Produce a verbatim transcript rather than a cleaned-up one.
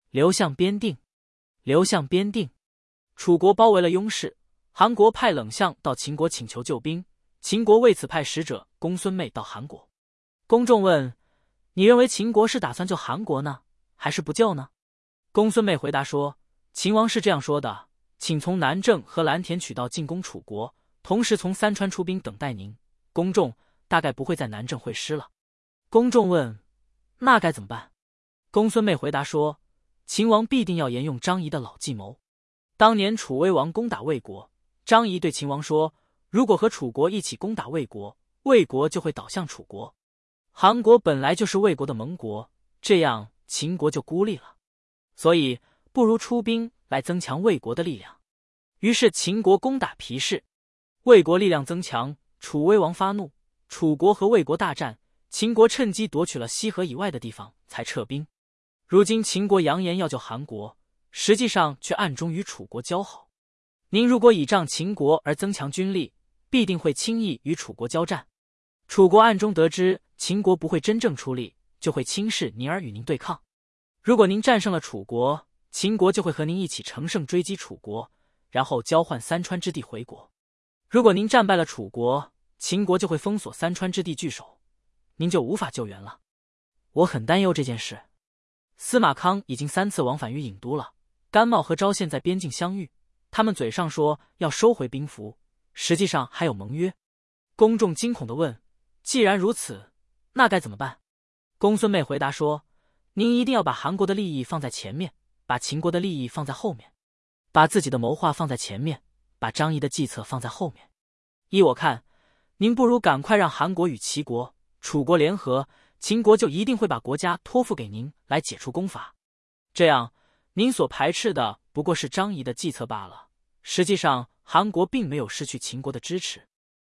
刘向边定，刘向边定。楚国包围了雍氏，韩国派冷相到秦国请求救兵，秦国为此派使者公孙妹到韩国。公仲问：你认为秦国是打算救韩国呢，还是不救呢？公孙妹回答说：秦王是这样说的，请从南郑和蓝田取道进攻楚国，同时从三川出兵等待您。公仲大概不会在南郑会师了。公仲问：那该怎么办？公孙妹回答说：秦王必定要沿用张仪的老计谋。当年楚威王攻打魏国，张仪对秦王说，如果和楚国一起攻打魏国，魏国就会倒向楚国。韩国本来就是魏国的盟国，这样秦国就孤立了，所以不如出兵来增强魏国的力量。于是秦国攻打皮氏，魏国力量增强，楚威王发怒，楚国和魏国大战，秦国趁机夺取了西河以外的地方，才撤兵。如今秦国扬言要救韩国，实际上却暗中与楚国交好。您如果倚仗秦国而增强军力，必定会轻易与楚国交战。楚国暗中得知秦国不会真正出力，就会轻视您而与您对抗。如果您战胜了楚国，秦国就会和您一起乘胜追击楚国，然后交换三川之地回国。如果您战败了楚国，秦国就会封锁三川之地据守，您就无法救援了。我很担忧这件事。司马康已经三次往返于郢都了，甘茂和昭献在边境相遇，他们嘴上说要收回兵符，实际上还有盟约。公仲惊恐地问：既然如此，那该怎么办？公孙妹回答说：您一定要把韩国的利益放在前面，把秦国的利益放在后面，把自己的谋划放在前面，把张仪的计策放在后面。依我看，您不如赶快让韩国与齐国、楚国联合，秦国就一定会把国家托付给您来解除攻伐。这样，您所排斥的不过是张仪的计策罢了。实际上，韩国并没有失去秦国的支持，